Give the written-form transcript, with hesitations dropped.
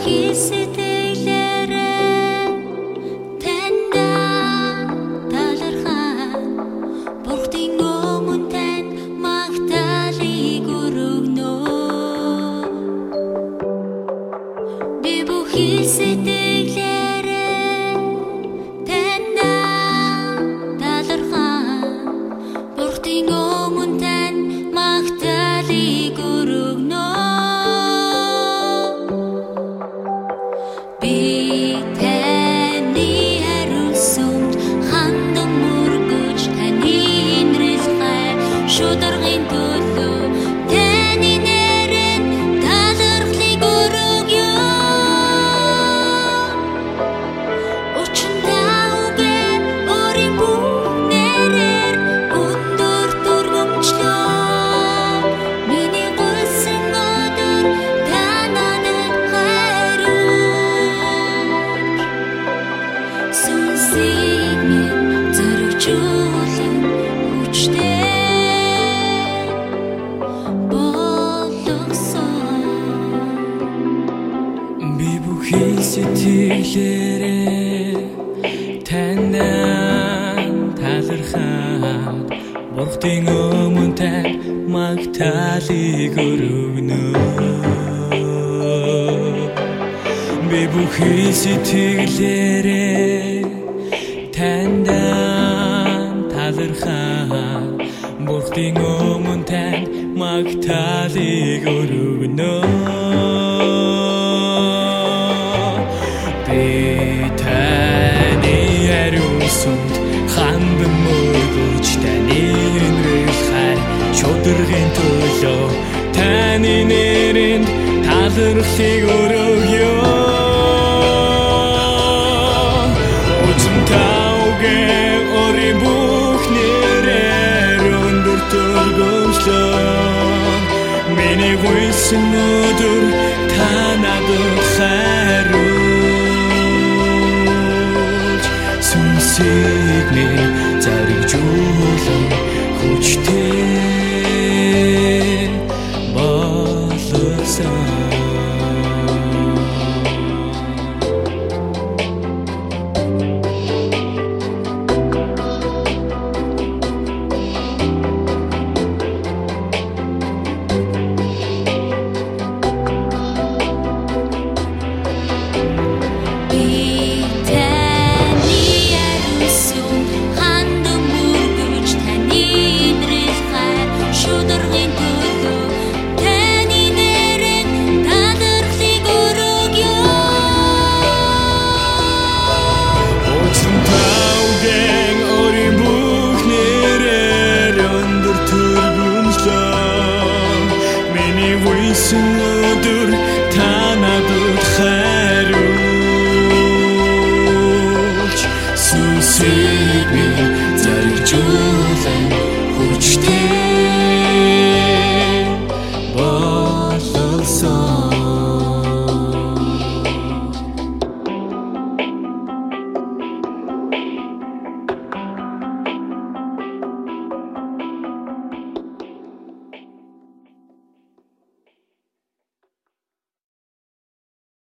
Сэтгэлээрээ таньд талархаад Бурхтын өмнө тань магтаалыг өргөнө. Би бүхий сэтгэлээрээ таньд талархаад Бурхтын өмнө тань магтаалыг өргөнө. Хандан мөргөж таны энэрл хай шударгын төлөө таны нэрээр талархлыг өргөё. Ожин таугээ ори бүх нэрээр өндөр төргөмжлөө. Миний гүйсэн өдөр та надад хайруулж сүнсийг минь заригжуулан